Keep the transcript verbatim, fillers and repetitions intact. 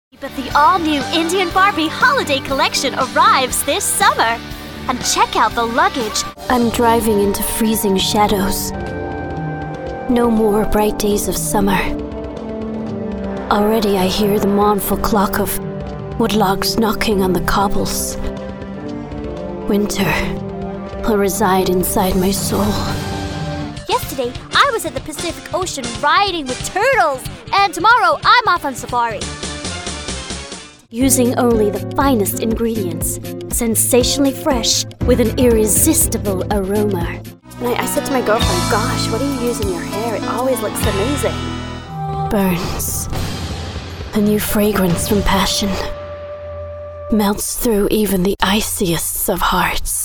But the all-new Indian Barbie holiday collection arrives this summer. And check out the luggage. I'm driving into freezing shadows. No more bright days of summer. Already I hear the mournful clock of woodlogs knocking on the cobbles. Winter will reside inside my soul. Yesterday, I was at the Pacific Ocean riding with turtles. And tomorrow, I'm off on safari. Using only the finest ingredients, sensationally fresh, with an irresistible aroma. And I, I said to my girlfriend, gosh, what do you use in your hair? It always looks amazing. Burns. A new fragrance from passion. Melts through even the iciest of hearts.